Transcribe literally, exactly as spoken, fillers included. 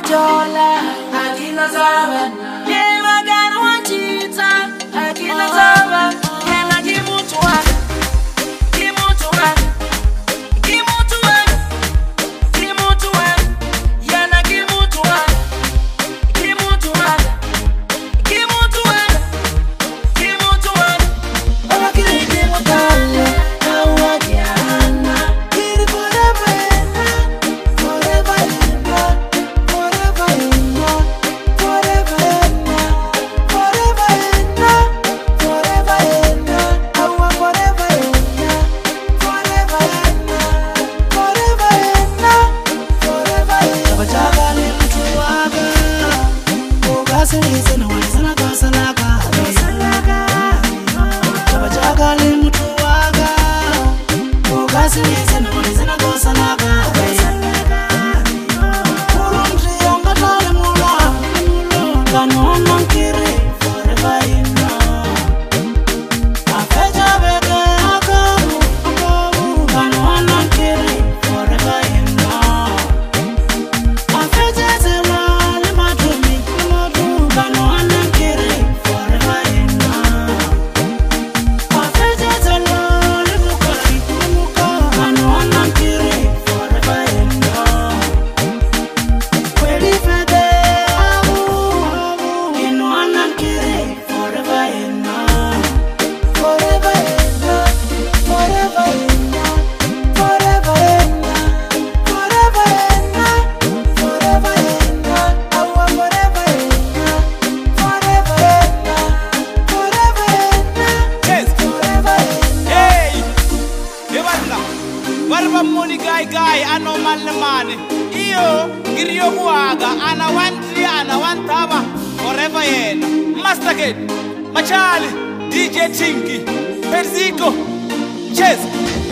Jola, Akina Zaba, Yema Ganwachita, Akina Zaba, Yema Kimutua, Kimutua, Kimutua, Kimutua, Yana Kimutua, Kimutua, Kimutua, Kimutua, Olakiri Kimutale, Awagiana, Kiri forever, forever, forever, forever, forever, forever, Awa forever, forever, forever, forever. Tabajagali mtuwaga, Ogasi izena walizana kasalaga, Tabajagali mtuwaga, Ogasi izena walizana kasalaga. Urundri yangatale mula, Kanwana nkiri forever ina. Afeja beke akabu, Kanwana nkiri forever ina. Afeja zema limadumi, Kanwana nkiri forever ina. Afeja zema limukari, Kanwana nkiri forever ina. Kweli fede abu, Kanwana nkiri forever ina. Forever ina, forever ina, forever ina, forever ina, forever ina, Awa forever ina, forever ina, forever ina, Yes. forever ina. Hey, Devalla, warba money guy guy, ano malle mane. Iyo, ngiriyo kuaga, ana wantri, ana wantaba, forever yena. Master Kid, Machali, D J Chinky, Persico, Chess.